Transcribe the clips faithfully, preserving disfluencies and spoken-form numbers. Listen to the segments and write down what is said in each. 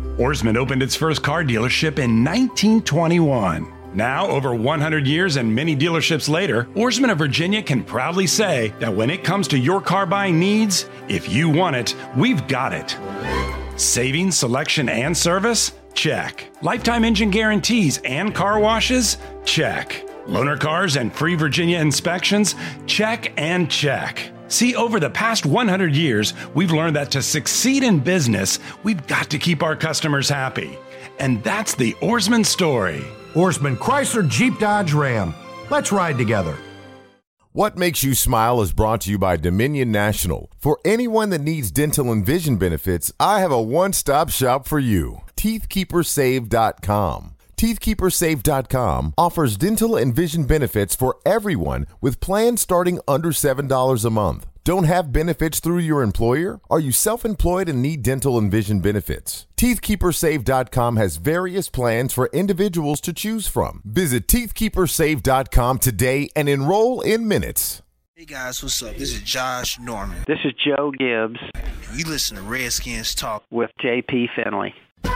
Oarsman opened its first car dealership in nineteen twenty-one. Now, over one hundred years and many dealerships later, Oarsman of Virginia can proudly say that when it comes to your car buying needs, if you want it, we've got it. Savings, selection, and service? Check. Lifetime engine guarantees and car washes? Check. Loaner cars and free Virginia inspections? Check and check. See, over the past one hundred years, we've learned that to succeed in business, we've got to keep our customers happy. And that's the Oarsman story. Oarsman Chrysler Jeep Dodge Ram. Let's ride together. What Makes You Smile is brought to you by Dominion National. For anyone that needs dental and vision benefits, I have a one-stop shop for you. teeth keeper save dot com. teeth keeper save dot com offers dental and vision benefits for everyone with plans starting under seven dollars a month. Don't have benefits through your employer? Are you self-employed and need dental and vision benefits? teeth keeper save dot com has various plans for individuals to choose from. Visit teeth keeper save dot com today and enroll in minutes. Hey guys, what's up? This is Josh Norman. This is Joe Gibbs. You listen to Redskins Talk with J P Finley.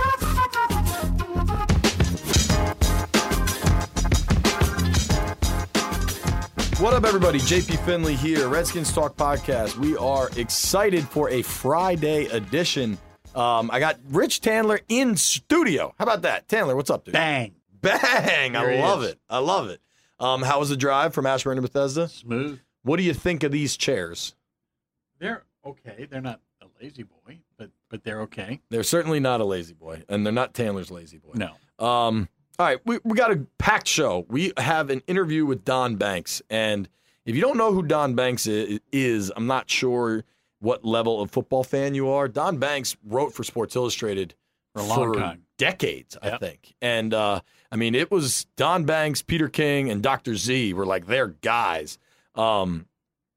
What up, everybody? J P Finley here, Redskins Talk Podcast. We are excited for a Friday edition. Um, I got Rich Tandler in studio. How about that? Tandler, what's up, dude? Bang. Bang. I love it. I love it. Um, how was the drive from Ashburn to Bethesda? Smooth. What do you think of these chairs? They're okay. They're not a lazy boy, but but they're okay. They're certainly not a lazy boy, and they're not Tandler's lazy boy. No. Um, all right, we, we got a packed show. We have an interview with Don Banks, and if you don't know who Don Banks is, is, I'm not sure what level of football fan you are. Don Banks wrote for Sports Illustrated for a long for time. Decades, yep. I think. And, uh, I mean, it was Don Banks, Peter King, and Doctor Z were like their guys. Um,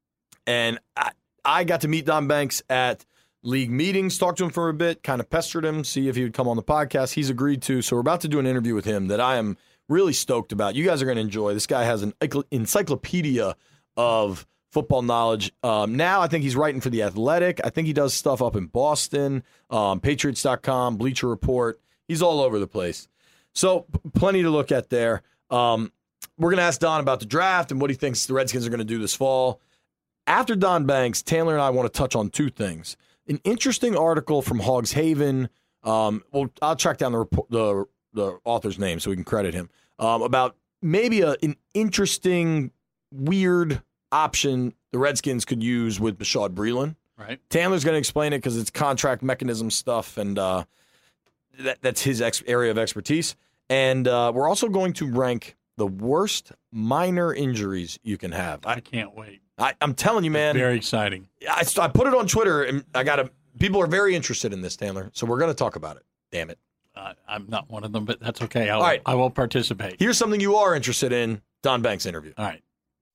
and I, I got to meet Don Banks at league meetings, talked to him for a bit, kind of pestered him, see if he would come on the podcast. He's agreed to. So we're about to do an interview with him that I am really stoked about. You guys are going to enjoy. This guy has an encyclopedia of football knowledge. Um, now I think he's writing for The Athletic. I think he does stuff up in Boston, um, Patriots dot com, Bleacher Report. He's all over the place. So p- plenty to look at there. Um, we're going to ask Don about the draft and what he thinks the Redskins are going to do this fall. After Don Banks, Tandler and I want to touch on two things. An interesting article from Hogs Haven. Um, well, I'll track down the, report, the the author's name so we can credit him, um, about maybe a, an interesting, weird option the Redskins could use with Bashaud Breeland. Right. Tandler's going to explain it because it's contract mechanism stuff, and uh, that, that's his ex- area of expertise. And uh, we're also going to rank the worst minor injuries you can have. I, I can't wait. I, I'm telling you, man. It's very exciting. I, I put it on Twitter, and I got to. People are very interested in this, Tandler. So we're going to talk about it. Damn it. Uh, I'm not one of them, but that's okay. I'll, All right. I will participate. Here's something you are interested in: Don Banks' interview. All right.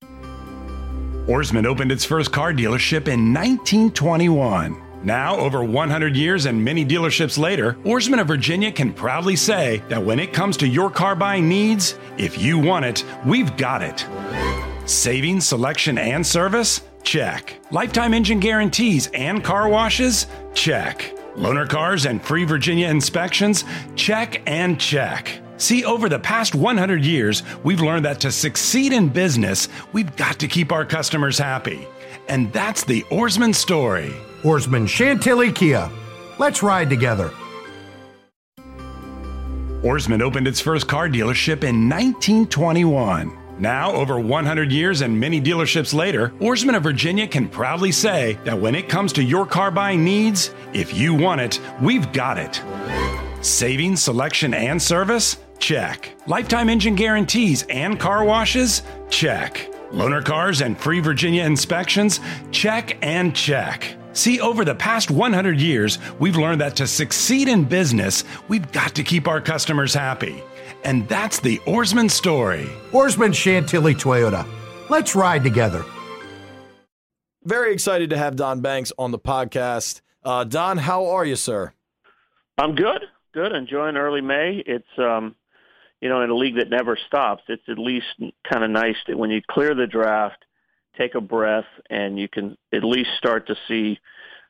Oarsman opened its first car dealership in nineteen twenty-one. Now, over one hundred years and many dealerships later, Oarsman of Virginia can proudly say that when it comes to your car buying needs, if you want it, we've got it. Savings, selection, and service? Check. Lifetime engine guarantees and car washes? Check. Loaner cars and free Virginia inspections? Check and check. See, over the past one hundred years, we've learned that to succeed in business, we've got to keep our customers happy. And that's the Oarsman story. Oarsman Chantilly Kia. Let's ride together. Oarsman opened its first car dealership in nineteen twenty-one. Now, over one hundred years and many dealerships later, Oarsman of Virginia can proudly say that when it comes to your car buying needs, if you want it, we've got it. Savings, selection, and service? Check. Lifetime engine guarantees and car washes? Check. Loaner cars and free Virginia inspections? Check and check. See, over the past one hundred years, we've learned that to succeed in business, we've got to keep our customers happy. And that's the Oarsman story. Oarsman Chantilly Toyota. Let's ride together. Very excited to have Don Banks on the podcast. Uh, Don, how are you, sir? I'm good. Good. Enjoying early May. It's, um, you know, in a league that never stops, it's at least kind of nice that when you clear the draft, take a breath, and you can at least start to see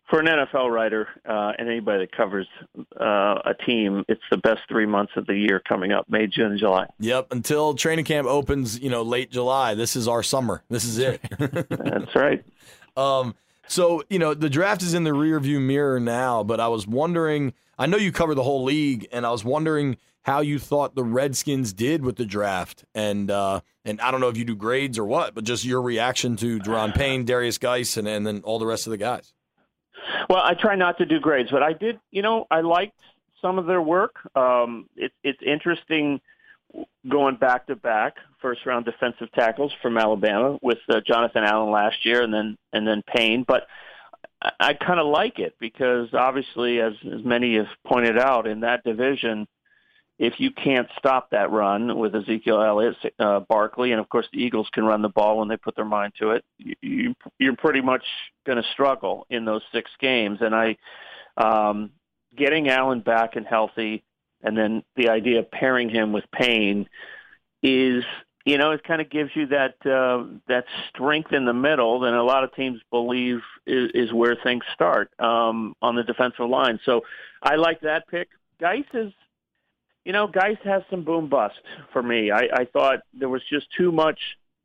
for an N F L writer uh, and anybody that covers uh, a team, it's the best three months of the year coming up, May, June, and July. Yep, until training camp opens, you know, late July. This is our summer. This is it. That's right. Um, so, you know, the draft is in the rearview mirror now, but I was wondering, I know you cover the whole league, and I was wondering how you thought the Redskins did with the draft. And uh, and I don't know if you do grades or what, but just your reaction to Daron Payne, Darius Geis, and, and then all the rest of the guys. Well, I try not to do grades, but I did, you know, I liked some of their work. Um, it, it's interesting going back to back first round defensive tackles from Alabama with uh, Jonathan Allen last year and then and then Payne. But I, I kind of like it because obviously, as, as many have pointed out, in that division, if you can't stop that run with Ezekiel Elliott, uh, Barkley, and of course the Eagles can run the ball when they put their mind to it, you, you, you're pretty much going to struggle in those six games. And I, um, getting Allen back and healthy, and then the idea of pairing him with Payne is, you know, it kind of gives you that uh, that strength in the middle that a lot of teams believe is, is where things start um, on the defensive line. So I like that pick. Geis is. You know, Geis has some boom bust for me. I, I thought there was just too much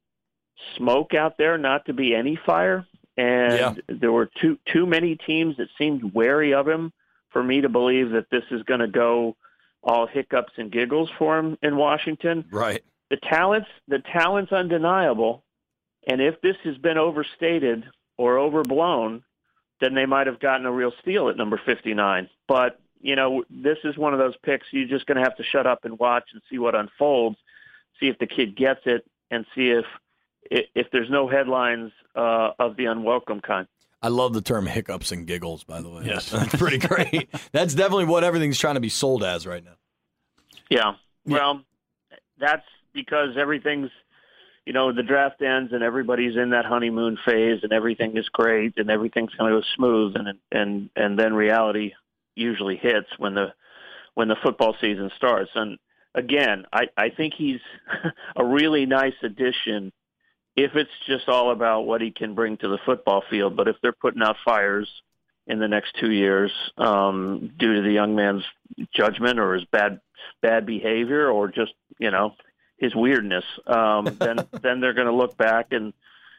smoke out there not to be any fire, and yeah. there were too too many teams that seemed wary of him for me to believe that this is going to go all hiccups and giggles for him in Washington. Right. The talent's the talent's undeniable, and if this has been overstated or overblown, then they might have gotten a real steal at number fifty-nine. But you know, this is one of those picks you're just going to have to shut up and watch and see what unfolds, see if the kid gets it, and see if if there's no headlines uh, of the unwelcome kind. I love the term hiccups and giggles, by the way. Yes. That's pretty great. That's definitely what everything's trying to be sold as right now. Yeah. Well, that's because everything's, you know, the draft ends and everybody's in that honeymoon phase and everything is great and everything's going to go smooth, and and and then reality usually hits when the when the football season starts. And again, I, I think he's a really nice addition if it's just all about what he can bring to the football field. But if they're putting out fires in the next two years um, due to the young man's judgment or his bad bad behavior or just, you know, his weirdness, um, then then they're going to look back and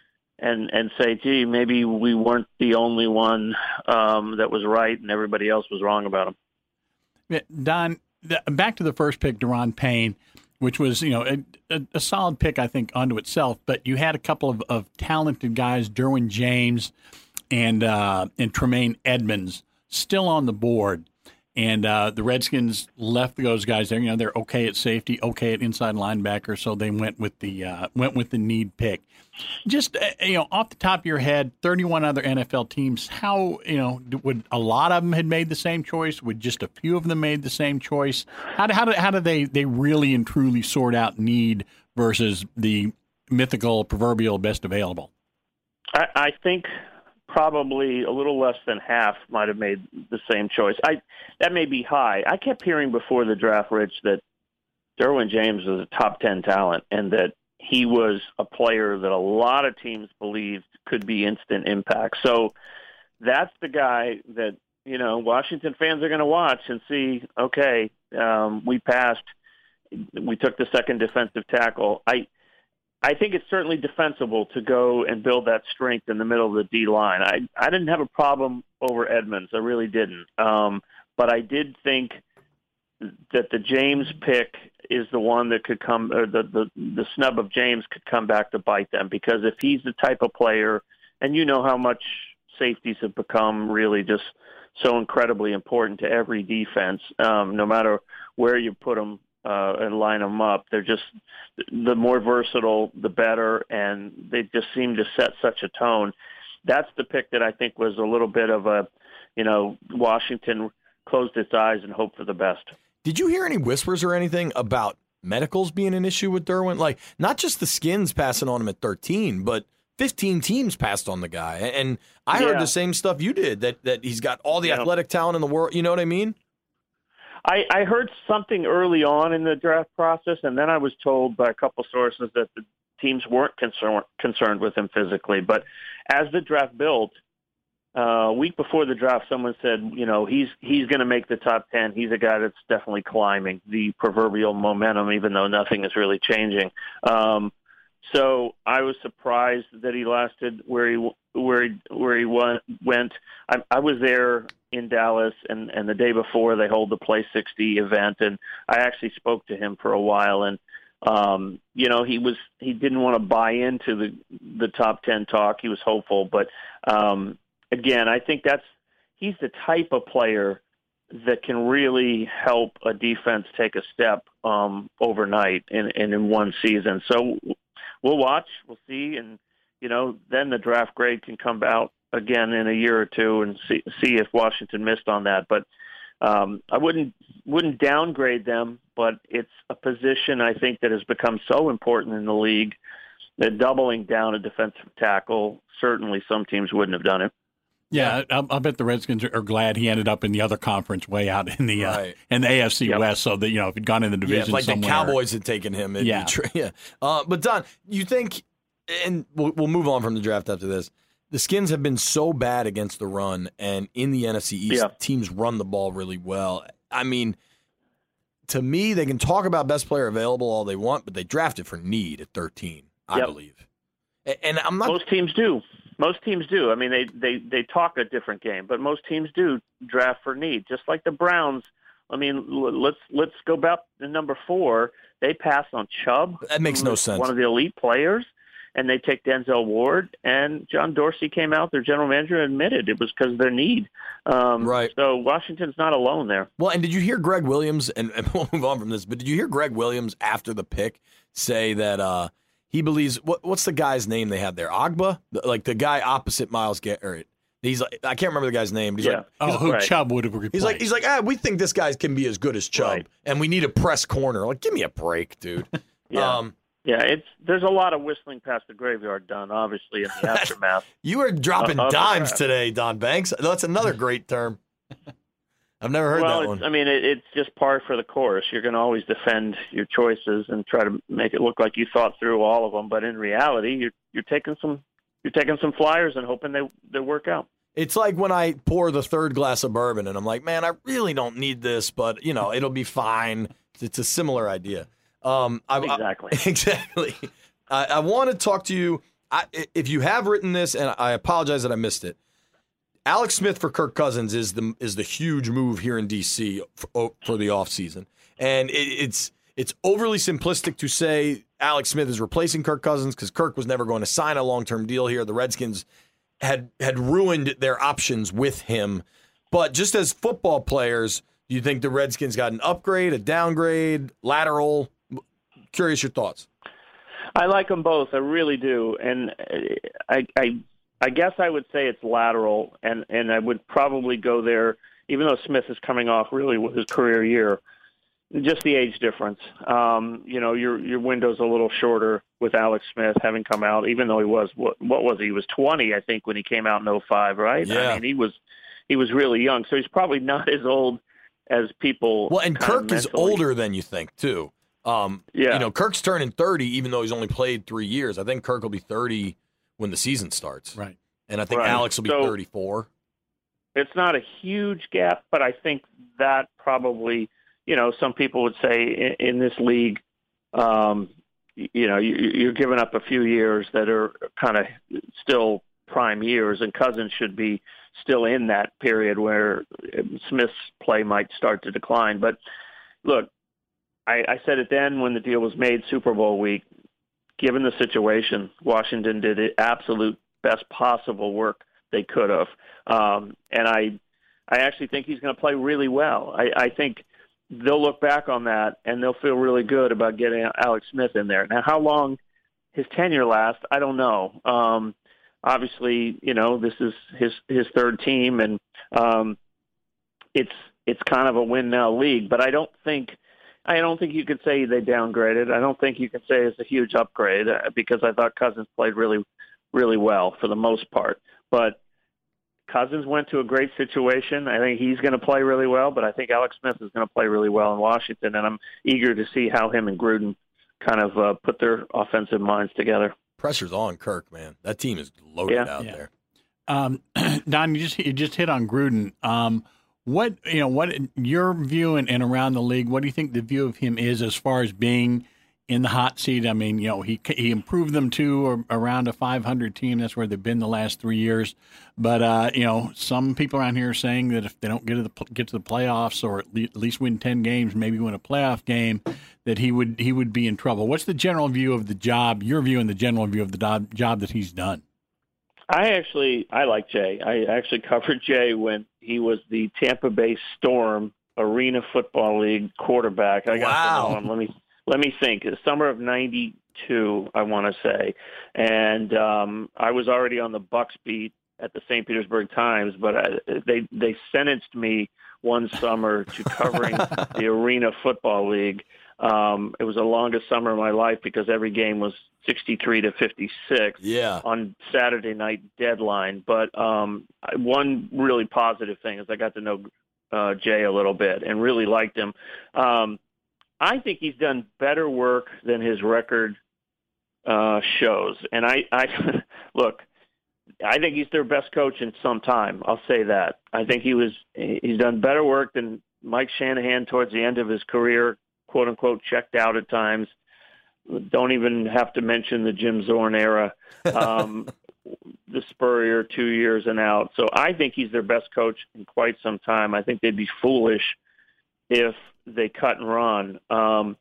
and and say, gee, maybe we weren't the only one um, that was right and everybody else was wrong about him. Yeah, Don, the, back to the first pick, Daron Payne, which was, you know, a, a, a solid pick, I think, unto itself. But you had a couple of, of talented guys, Derwin James and uh, and Tremaine Edmonds, still on the board. And uh, the Redskins left those guys there. You know, they're okay at safety, okay at inside linebacker, so they went with the uh, went with the need pick. Just uh, you know, off the top of your head, thirty-one other N F L teams. How, you know, would a lot of them had made the same choice? Would just a few of them made the same choice? How do how do how do they they really and truly sort out need versus the mythical proverbial best available? I, I think probably a little less than half might have made the same choice. I that may be high. I kept hearing before the draft, Rich, that Derwin James was a top ten talent and that he was a player that a lot of teams believed could be instant impact. So that's the guy that, you know, Washington fans are going to watch and see, okay, um, we passed, we took the second defensive tackle. I I think it's certainly defensible to go and build that strength in the middle of the D line. I, I didn't have a problem over Edmonds. I really didn't. Um, but I did think that the James pick is the one that could come, or the, the, the snub of James could come back to bite them, because if he's the type of player, and you know how much safeties have become really just so incredibly important to every defense, um, no matter where you put them uh, and line them up, they're just, the more versatile, the better, and they just seem to set such a tone. That's the pick that I think was a little bit of a, you know, Washington closed its eyes and hoped for the best. Did you hear any whispers or anything about medicals being an issue with Derwin? Like, not just the Skins passing on him at thirteen, but fifteen teams passed on the guy. And I yeah. heard the same stuff you did, that, that he's got all the yeah. athletic talent in the world. You know what I mean? I, I heard something early on in the draft process, and then I was told by a couple sources that the teams weren't concern, concerned with him physically. But as the draft built, uh, a week before the draft, someone said, you know, he's he's going to make the top ten. He's a guy that's definitely climbing the proverbial momentum, even though nothing is really changing. Um, so I was surprised that he lasted where he where he where he went. I, I was there in Dallas, and, and the day before they hold the Play sixty event, and I actually spoke to him for a while, and um, you know, he was he didn't want to buy into the the top ten talk. He was hopeful, but um, again, I think that's he's the type of player that can really help a defense take a step um, overnight and in, in, in one season. So we'll watch, we'll see, and you know, then the draft grade can come out again in a year or two and see see if Washington missed on that. But um, I wouldn't wouldn't downgrade them, but it's a position I think that has become so important in the league that doubling down a defensive tackle, certainly some teams wouldn't have done it. Yeah, I, I bet the Redskins are glad he ended up in the other conference, way out in the right. uh, in the A F C yep. West, so that, you know, if he'd gone in the division, yeah, like somewhere, the Cowboys had taken him. Yeah, tra- yeah. Uh, but Don, you think, and we'll, we'll move on from the draft after this. The Skins have been so bad against the run, and in the N F C East, yeah. teams run the ball really well. I mean, to me, they can talk about best player available all they want, but they drafted for need at thirteen, I yep. believe. And I'm not. Most teams do. Most teams do. I mean, they, they, they talk a different game, but most teams do draft for need, just like the Browns. I mean, let's let's go back to number four. They passed on Chubb. That makes no sense. One of the elite players, and they take Denzel Ward. And John Dorsey came out, their general manager, admitted it was because of their need. Um, right. So Washington's not alone there. Well, and did you hear Greg Williams, and, and we'll move on from this, but did you hear Greg Williams after the pick say that uh, he believes, what, what's the guy's name they had there? Agba? The, like the guy opposite Myles Garrett. He's like, I can't remember the guy's name. But he's yeah. like, oh, he's who right. Chubb would have replaced. He's like, he's like, ah, we think this guy can be as good as Chubb, Right. and we need a press corner. Like, give me a break, dude. Yeah. Um, Yeah, it's there's a lot of whistling past the graveyard done, obviously, in the aftermath. You are dropping Uh, uh, dimes uh, today, Don Banks. That's another great term. I've never heard well, that it's, one. I mean, it, it's just par for the course. You're going to always defend your choices and try to make it look like you thought through all of them. But in reality, you're you're taking some you're taking some flyers and hoping they they work out. It's like when I pour the third glass of bourbon and I'm like, man, I really don't need this, but you know, it'll be fine. It's a similar idea. Um, I, Exactly. I, exactly. I, I want to talk to you. I, if you have written this, and I apologize that I missed it. Alex Smith for Kirk Cousins is the is the huge move here in D C for, for the offseason. And it, it's it's overly simplistic to say Alex Smith is replacing Kirk Cousins because Kirk was never going to sign a long-term deal here. The Redskins had had ruined their options with him. But just as football players, do you think the Redskins got an upgrade, a downgrade, lateral? Curious your thoughts. I like them both. I really do. And I, I I guess I would say it's lateral, and, and I would probably go there, even though Smith is coming off really with his career year, just the age difference. Um, you know, your your window's a little shorter with Alex Smith having come out, even though he was, what, what was he? He was twenty, I think, when he came out in oh five, right? Yeah. I mean, he was he was really young, so he's probably not as old as people. Well, and kind of Kirk is mentally- older than you think, too. Um, Yeah. You know, Kirk's turning thirty, even though he's only played three years. I think Kirk will be thirty when the season starts. Right. And I think Right. Alex will be So- thirty-four. It's not a huge gap, but I think that probably, you know, some people would say in, in this league, um, you know, you, you're giving up a few years that are kind of still prime years, and Cousins should be still in that period where Smith's play might start to decline. But look, I, I said it then when the deal was made, Super Bowl week. Given the situation, Washington did the absolute best possible work they could have, um, and I, I actually think he's going to play really well. I, I think they'll look back on that and they'll feel really good about getting Alex Smith in there. Now, how long his tenure lasts, I don't know. Um, obviously, you know, this is his his third team, and um, it's it's kind of a win now league. But I don't think. I don't think you could say they downgraded. I don't think you can say it's a huge upgrade uh, because I thought Cousins played really, really well for the most part. But Cousins went to a great situation. I think he's going to play really well, but I think Alex Smith is going to play really well in Washington, and I'm eager to see how him and Gruden kind of uh, put their offensive minds together. Pressure's on Kirk, man. That team is loaded Yeah. out Yeah. there. Um, Don, you just you just hit on Gruden. Um, what you know, what your view and, and around the league? What do you think the view of him is as far as being in the hot seat? I mean, you know, he he improved them to around a five hundred team. That's where they've been the last three years. But uh, you know, some people around here are saying that if they don't get to the get to the playoffs or at least win ten games, maybe win a playoff game, that he would he would be in trouble. What's the general view of the job? Your view and the general view of the do- job that he's done? I actually, I like Jay. I actually covered Jay when he was the Tampa Bay Storm Arena Football League quarterback. I got Wow. to know him. Let me let me think. The summer of ninety-two, I want to say, and um, I was already on the Bucks beat at the Saint Petersburg Times, but I, they they sentenced me one summer to covering the Arena Football League. Um, it was the longest summer of my life because every game was sixty-three to fifty-six Yeah. on Saturday night deadline. But um, one really positive thing is I got to know uh, Jay a little bit and really liked him. Um, I think he's done better work than his record uh, shows. And I, I look, I think he's their best coach in some time. I'll say that. I think he was he's done better work than Mike Shanahan towards the end of his career, quote unquote, checked out at times. Don't even have to mention the Jim Zorn era, um, the Spurrier two years and out. So I think he's their best coach in quite some time. I think they'd be foolish if they cut and run. Um,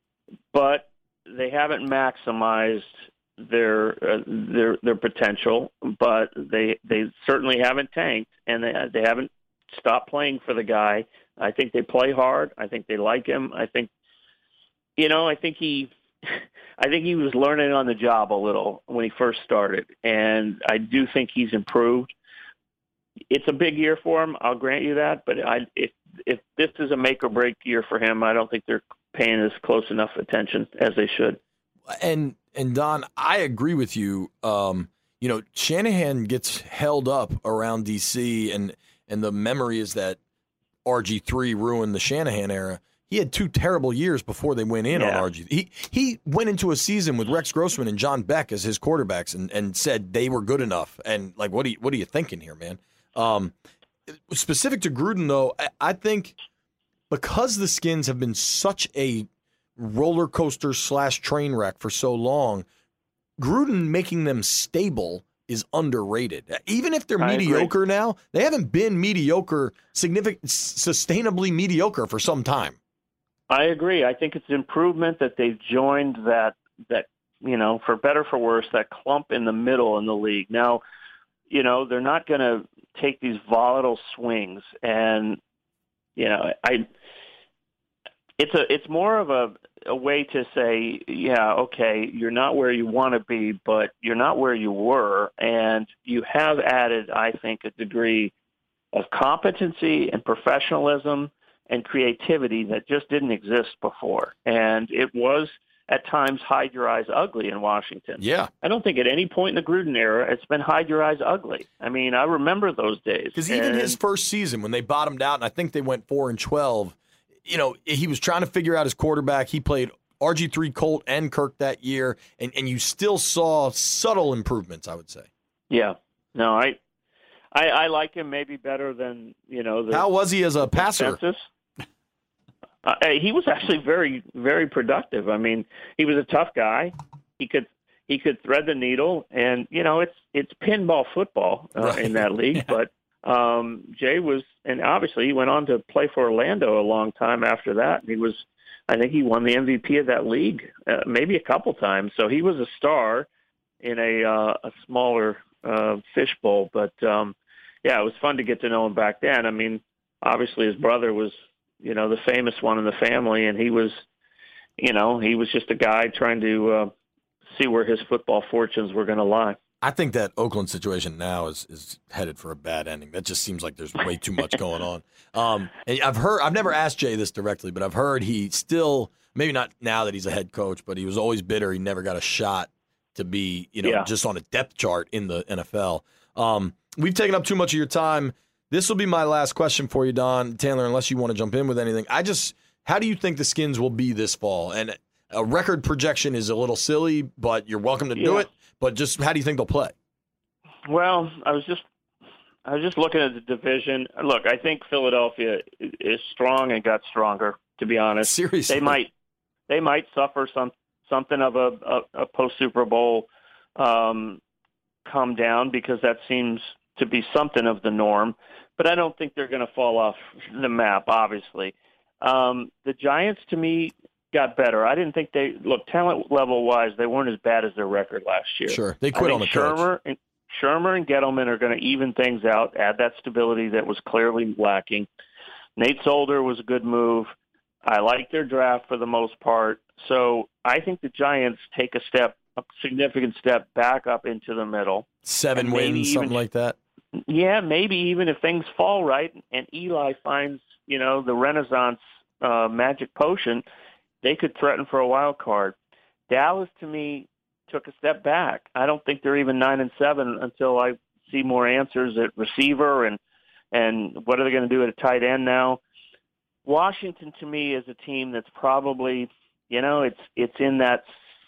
but they haven't maximized their uh, their their potential, but they they certainly haven't tanked, and they they haven't stopped playing for the guy. I think they play hard. I think they like him. I think, you know, I think he, I think he was learning on the job a little when he first started, and I do think he's improved. It's a big year for him, I'll grant you that, but I if if this is a make or break year for him, I don't think they're paying as close enough attention as they should. And and Don, I agree with you. Um, you know, Shanahan gets held up around D C, and and the memory is that R G three ruined the Shanahan era. He had two terrible years before they went in yeah. on R G. He he went into a season with Rex Grossman and John Beck as his quarterbacks, and, and said they were good enough. And like, what are you what are you thinking here, man? Um, specific to Gruden, though, I, I think because the Skins have been such a roller coaster slash train wreck for so long, Gruden making them stable is underrated. Even if they're I mediocre agree. now, they haven't been mediocre, significant, sustainably mediocre for some time. I agree. I think it's an improvement that they've joined that, that, you know, for better or for worse, that clump in the middle in the league. Now, you know, they're not going to take these volatile swings. And, you know, I, it's a, it's more of a, a way to say, yeah, okay, you're not where you want to be, but you're not where you were. And you have added, I think, a degree of competency and professionalism and creativity that just didn't exist before. And it was at times hide your eyes ugly in Washington. Yeah. I don't think at any point in the Gruden era it's been hide your eyes ugly. I mean, I remember those days. Because even and, his first season, when they bottomed out, and I think they went four and twelve, you know, he was trying to figure out his quarterback. He played R G three, Colt, and Kirk that year, and, and you still saw subtle improvements, I would say. Yeah. No, I, I, I like him maybe better than, you know. The, How was he as a passer? Consensus. Uh, he was actually very, very productive. I mean, he was a tough guy. He could he could thread the needle, and you know, it's it's pinball football uh, Right. in that league. Yeah. But um, Jay was, and obviously he went on to play for Orlando a long time after that. He was, I think, he won the M V P of that league uh, maybe a couple times. So he was a star in a uh, a smaller uh, fishbowl. But um, yeah, it was fun to get to know him back then. I mean, obviously his brother was, you know, the famous one in the family, and he was, you know, he was just a guy trying to uh, see where his football fortunes were going to lie. I think that Oakland situation now is, is headed for a bad ending. That just seems like there's way too much going on. Um, and I've heard, I've never asked Jay this directly, but I've heard he still, maybe not now that he's a head coach, but he was always bitter. He never got a shot to be, you know, Yeah. just on a depth chart in the N F L. Um, we've taken up too much of your time. This will be my last question for you, Don. Taylor, unless you want to jump in with anything. I just, how do you think the Skins will be this fall? And a record projection is a little silly, but you're welcome to do Yeah. it. But just how do you think they'll play? Well, I was just I was just looking at the division. Look, I think Philadelphia is strong and got stronger. To be honest, Seriously, they might they might suffer some something of a, a, a post Super Bowl um, come down because that seems to be something of the norm. But I don't think they're going to fall off the map. Obviously, um, the Giants to me got better. I didn't think they look talent level wise. They weren't as bad as their record last year. Sure, they quit I on the think coach. Shermer and Shermer and Gettleman are going to even things out, add that stability that was clearly lacking. Nate Solder was a good move. I like their draft for the most part. So I think the Giants take a step, a significant step back up into the middle. Seven wins, even, something like that. Yeah, maybe even if things fall right and Eli finds, you know, the Renaissance uh, magic potion, they could threaten for a wild card. Dallas, to me, took a step back. I don't think they're even nine and seven until I see more answers at receiver and and what are they going to do at a tight end now. Washington, to me, is a team that's probably, you know, it's it's in that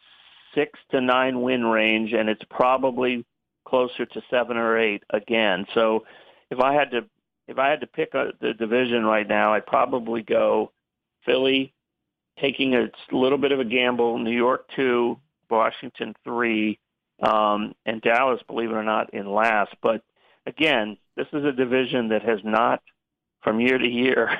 six to nine win range, and it's probably closer to seven or eight again. So, if I had to if I had to pick a, the division right now, I'd probably go Philly, taking a little bit of a gamble. New York two, Washington three, um, and Dallas, believe it or not, in last. But again, this is a division that has not, from year to year,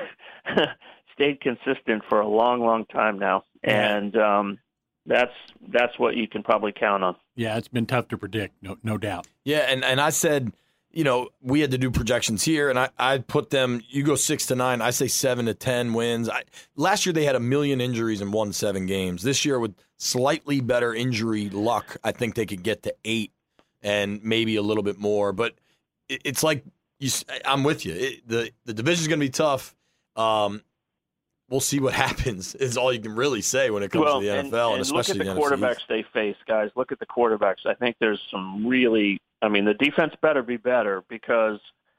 stayed consistent for a long, long time now, and um, that's that's what you can probably count on. Yeah, it's been tough to predict, no, no doubt. Yeah, and, and I said, you know, we had to do projections here, and I, I put them, you go six to nine, I say seven to ten wins. I, last year they had a million injuries and won seven games. This year with slightly better injury luck, I think they could get to eight and maybe a little bit more. But it, it's like, you, I'm with you. It, the, the division's going to be tough. Um, we'll see what happens is all you can really say when it comes well, to the and, N F L, and, and especially look at the, the quarterbacks they face, guys. Look at the quarterbacks. I think there's some really, I mean, the defense better be better because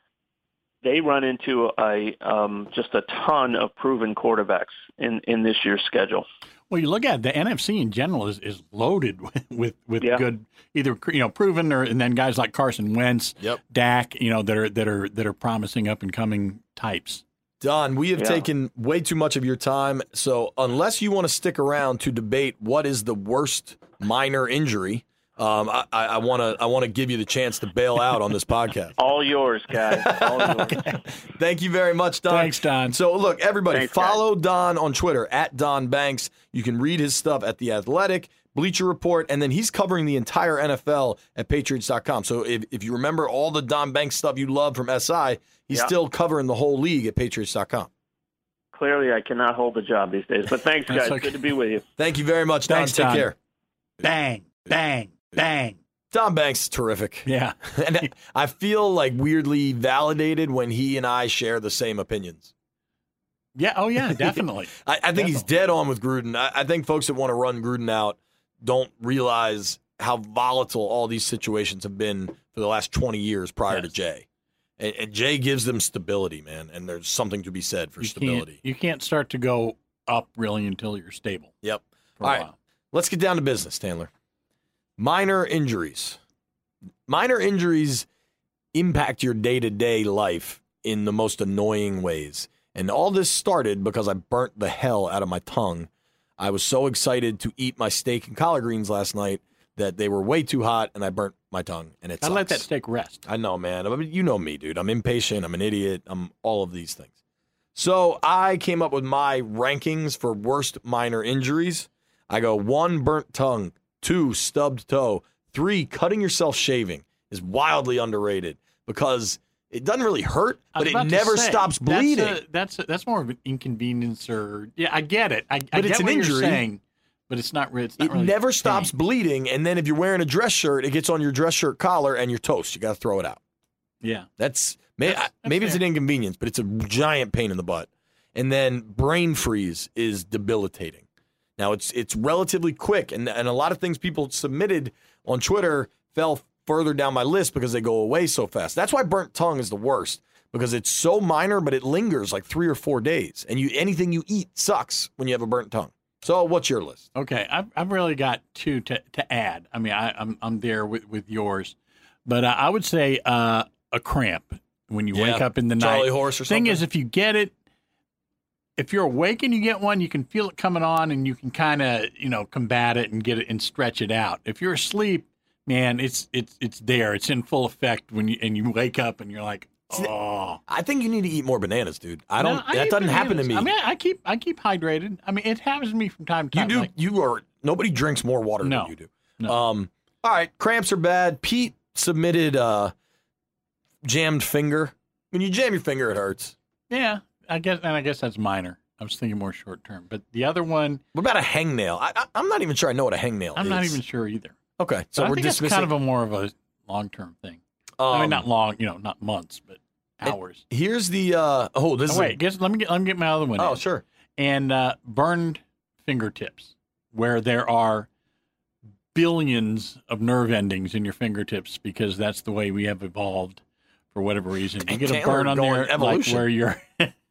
they run into a um, just a ton of proven quarterbacks in, in this year's schedule. Well, you look at it, the N F C in general is, is loaded with with, with yeah. good, either you know proven or and then guys like Carson Wentz, yep. Dak, you know that are that are that are promising up and coming types. Don, we have yeah. taken way too much of your time, so unless you want to stick around to debate what is the worst minor injury, um, I, I want to I want to give you the chance to bail out on this podcast. All yours, guys. All yours. Thank you very much, Don. Thanks, Don. So, look, everybody, Thanks, follow guys. Don on Twitter, at Don Banks. You can read his stuff at The Athletic, Bleacher Report, and then he's covering the entire N F L at Patriots dot com. So if, if you remember all the Don Banks stuff you love from S I, he's yeah. still covering the whole league at Patriots dot com. Clearly, I cannot hold the job these days. But thanks, guys. okay. Good to be with you. Thank you very much, Don. Thanks, Take Don. care. Bang, bang, bang. Don Banks is terrific. Yeah. And I feel like weirdly validated when he and I share the same opinions. Yeah. Oh, yeah. Definitely. I, I think definitely. he's dead on with Gruden. I, I think folks that want to run Gruden out don't realize how volatile all these situations have been for the last twenty years prior yes. to Jay. And, and Jay gives them stability, man, and there's something to be said for you stability. Can't, you can't start to go up really until you're stable. Yep. For all a right. while. Let's get down to business, Tandler. Minor injuries. Minor injuries impact your day-to-day life in the most annoying ways. And all this started because I burnt the hell out of my tongue. I was so excited to eat my steak and collard greens last night that they were way too hot, and I burnt my tongue, and it I sucks. let that steak rest. I know, man. I mean, you know me, dude. I'm impatient. I'm an idiot. I'm all of these things. So I came up with my rankings for worst minor injuries. I go one, burnt tongue, two, stubbed toe, three, cutting yourself shaving is wildly underrated because it doesn't really hurt, but it never say, stops bleeding. That's a, that's a, that's more of an inconvenience, or yeah, I get it. I, But I it's get an what injury. you're saying, but it's not. It's not It really never pain. stops bleeding, and then if you're wearing a dress shirt, it gets on your dress shirt collar, and you're toast. You got to throw it out. Yeah, That's, may, That's- that's maybe it's fair. an inconvenience, but it's a giant pain in the butt. And then brain freeze is debilitating. Now, it's it's relatively quick, and, and a lot of things people submitted on Twitter fell further down my list because they go away so fast. That's why burnt tongue is the worst, because it's so minor, but it lingers like three or four days. And you anything you eat sucks when you have a burnt tongue. So what's your list? Okay, I've I've really got two to, to add. I mean, I, I'm I'm there with, with yours, but uh, I would say uh, a cramp. when you Yeah, wake up in the Charlie night. horse or Thing something. is, if you get it, if you're awake and you get one, you can feel it coming on and you can kind of, you know, combat it and get it and stretch it out. If you're asleep, man, it's it's it's there. It's in full effect when you and you wake up and you're like, oh. I think you need to eat more bananas, dude. I don't. No, I that eat doesn't happen to bananas. me. I mean, I keep I keep hydrated. I mean, it happens to me from time to you time. do. Like, You are. Nobody drinks more water No. than you do. No. Um. All right. Cramps are bad. Pete submitted uh, jammed finger. When you jam your finger, it hurts. yeah, I guess, and I guess that's minor. I was thinking more short term, but the other one, What about a hangnail? I, I, I'm not even sure I know what a hangnail I'm is. not even sure either. Okay, so So I we're think it's dismissing. kind of a more of a long term thing. um, I mean, not long, you know, not months, but hours. Here's the. Uh, oh, this Oh, is. wait, guess, let me get let me get my other one. A, oh, in. sure. And uh, burned fingertips, where there are billions of nerve endings in your fingertips because that's the way we have evolved for whatever reason. You get a Taylor burn on going there, like evolution. where you're,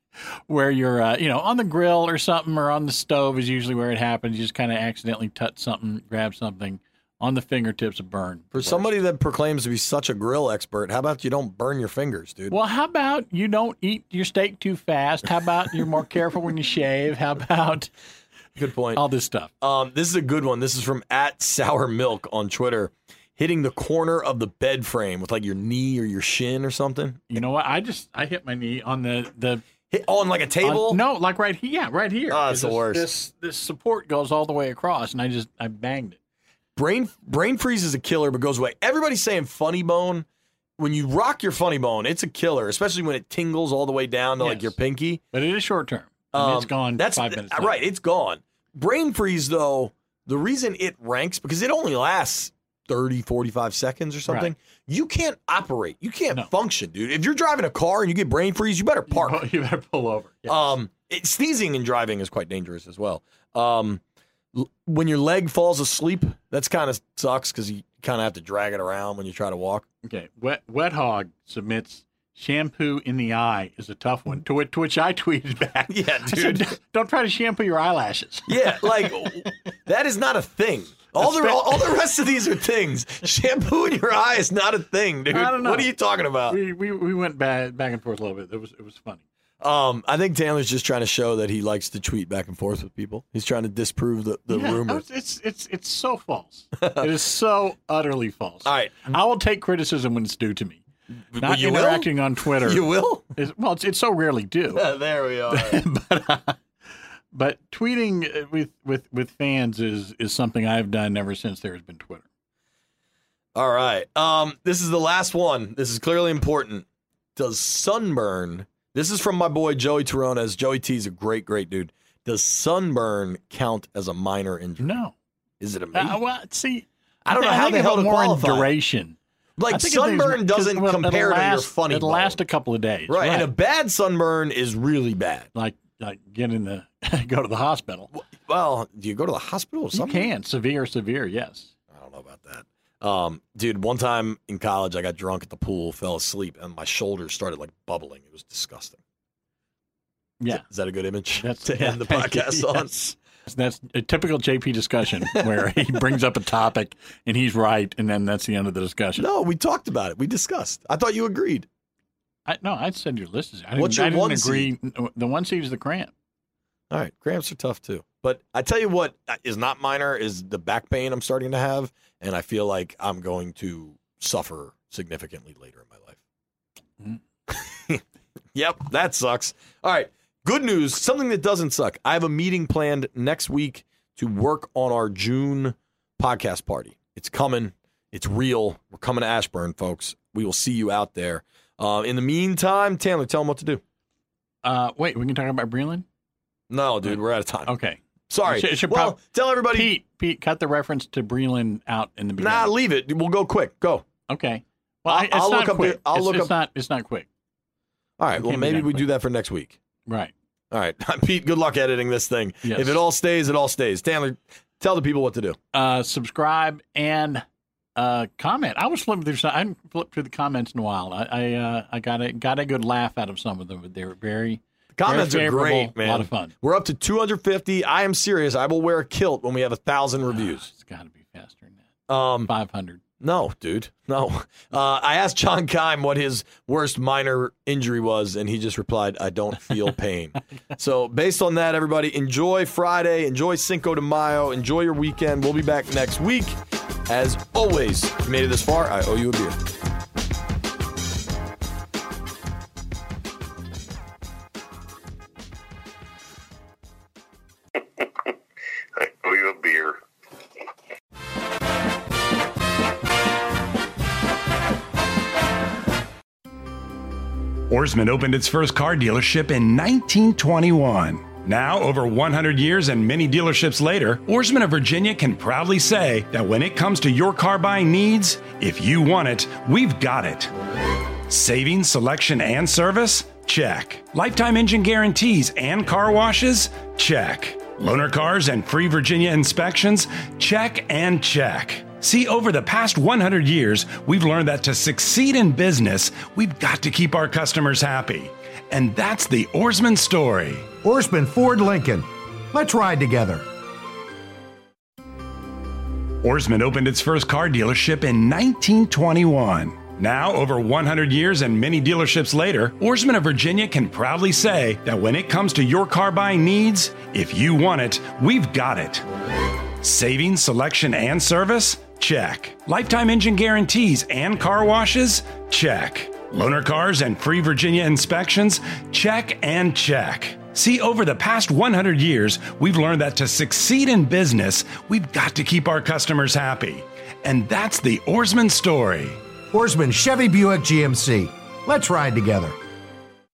where you're, uh, you know, on the grill or something, or on the stove is usually where it happens. You just kind of accidentally touch something, grab something on the fingertips, a burn. For somebody that proclaims to be such a grill expert, how about you don't burn your fingers, dude? Well, how about you don't eat your steak too fast? How about you're more careful when you shave? How about Good point. all this stuff? Um, this is a good one. This is from at Sour Milk on Twitter. Hitting the corner of the bed frame with like your knee or your shin or something. You know what? I just I hit my knee on the the Hit on like a table. on- no, like right here. Yeah, right here. Oh, that's the This- worst. This this support goes all the way across, and I just I banged it. Brain brain freeze is a killer, but goes away. Everybody's saying funny bone. When you rock your funny bone, it's a killer, especially when it tingles all the way down to like Yes. your pinky. But it is short term. I mean, it's Um, gone That's five minutes. uh, later. right. It's gone. Brain freeze, though, the reason it ranks because it only lasts thirty, forty-five seconds or something. Right. You can't operate. You can't No. function, dude. If you're driving a car and you get brain freeze, you better park. You, you better pull over. Yes. Um, it, sneezing and driving is quite dangerous as well. Um, l- when your leg falls asleep, that's kind of sucks because you kind of have to drag it around when you try to walk. Okay. Wet Wet Hog submits shampoo in the eye is a tough one. To which, to which I tweeted back. Yeah, I said, dude. don't try to shampoo your eyelashes. Yeah, like that is not a thing. All the all, all the rest of these are things. Shampoo in your eye is not a thing, dude. I don't know. What are you talking about? We, we we went back back and forth a little bit. It was it was funny. Um, I think Taylor's just trying to show that he likes to tweet back and forth with people. He's trying to disprove the, the Yeah, rumor. It's, it's it's it's so false. It is so utterly false. All right. I will take criticism when it's due to me. Well, Not you will? interacting on Twitter. You will? is, well, it's, it's so rarely do. There we are. but uh, but tweeting with, with, with fans is is something I've done ever since there has been Twitter. All right. Um, this is the last one. This is clearly important. Does sunburn, this is from my boy Joey Tarones. Joey T is a great, great dude. Does sunburn count as a minor injury? No. Is it a me? Uh, well, see, I don't know think- how think the hell about to more in qualify. duration. I Like think of things- sunburn 'cause, doesn't well, compare it'll to your last- funny It'll bone. last a couple of days. Right. Right. And a bad sunburn is really bad. like like get in the go to the hospital. Well, do you go to the hospital or You something? can severe, severe. Yes. I don't know about that. Um, dude, one time in college, I got drunk at the pool, fell asleep, and my shoulders started like bubbling. It was disgusting. Yeah. Is that a good image That's to end the thank you. podcast on? Yes. That's a typical J P discussion where he brings up a topic and he's right, and then that's the end of the discussion. No, we talked about it. We discussed. I thought you agreed. I, no, I said your list is. I didn't, What's your I didn't one agree. The one seed is the cramp. All right, cramps are tough too. But I tell you what is not minor is the back pain I'm starting to have, and I feel like I'm going to suffer significantly later in my life. Yep, that sucks. All right, good news, something that doesn't suck. I have a meeting planned next week to work on our June podcast party. It's coming. It's real. We're coming to Ashburn, folks. We will see you out there. Uh, in the meantime, Taylor, tell them what to do. Uh, wait, we can talk about Breland? No, dude, we're out of time. Okay. Sorry. It should- it should well, prob- tell everybody. Pete, Pete, cut the reference to Breland out in the beginning. Nah, leave it. We'll go quick. Go. Okay. Well, I'll- I, it's I'll not look up quick. the- I'll it's, look it's up- not. It's not quick. All right. It Well, can't be maybe done we do quick. that for next week. Right. All right. Pete, good luck editing this thing. Yes. If it all stays, it all stays. Taylor, tell the people what to do. Uh, subscribe and uh, comment. I was flipping through. Some, I haven't flipped through the comments in a while. I I, uh, I got a got a good laugh out of some of them. They were very. The comments very are favorable, great, man. A lot of fun. We're up to two hundred fifty. I am serious. I will wear a kilt when we have a thousand reviews. It's got to be faster than that. Um, Five hundred. No, dude, no. Uh, I asked John Keim what his worst minor injury was, and he just replied, I don't feel pain. So based on that, everybody, enjoy Friday, enjoy Cinco de Mayo, enjoy your weekend. We'll be back next week. As always, if you made it this far, I owe you a beer. I owe you a beer. Ourisman opened its first car dealership in nineteen twenty-one. Now, over one hundred years and many dealerships later, Ourisman of Virginia can proudly say that when it comes to your car buying needs, if you want it, we've got it. Savings, selection, and service? Check. Lifetime engine guarantees and car washes? Check. Loaner cars and free Virginia inspections? Check and check. See, over the past one hundred years, we've learned that to succeed in business, we've got to keep our customers happy. And that's the Ourisman story. Ourisman Ford Lincoln. Let's ride together. Ourisman opened its first car dealership in nineteen twenty-one. Now, over one hundred years and many dealerships later, Ourisman of Virginia can proudly say that when it comes to your car buying needs, if you want it, we've got it. Savings, selection, and service? Check. Lifetime engine guarantees and car washes? Check. Loaner cars and free Virginia inspections? Check and check. See, over the past one hundred years, we've learned that to succeed in business, we've got to keep our customers happy. And that's the Ourisman story. Ourisman Chevy Buick G M C. Let's ride together.